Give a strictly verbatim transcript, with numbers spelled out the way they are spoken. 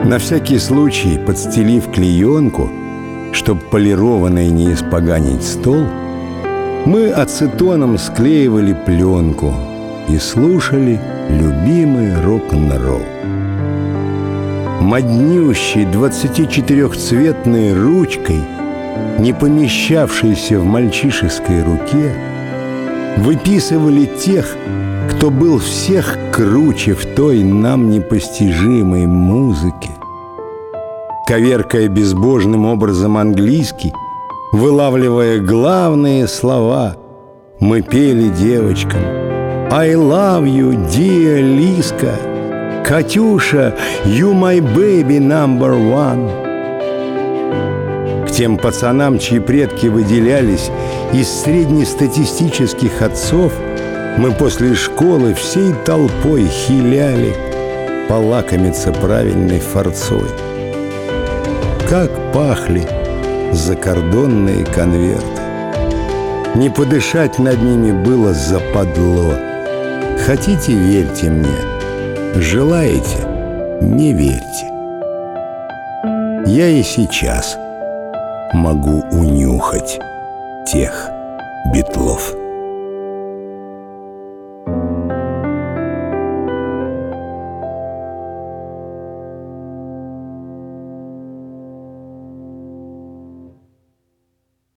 На всякий случай, подстелив клеенку, чтоб полированной не испоганить стол, мы ацетоном склеивали пленку и слушали любимый рок-н-ролл. Моднющей двадцатичетырехцветной ручкой, не помещавшейся в мальчишеской руке, выписывали тех, кто был всех круче в той нам непостижимой музыке. Коверкая безбожным образом английский, вылавливая главные слова, мы пели девочкам: «I love you, dear Лиска», «Катюша, you my baby number one». К тем пацанам, чьи предки выделялись из среднестатистических отцов, мы после школы всей толпой хиляли полакомиться правильной форцой. Как пахли закордонные конверты! Не подышать над ними было западло. Хотите — верьте мне, желаете — не верьте. Я и сейчас могу унюхать тех Битлов.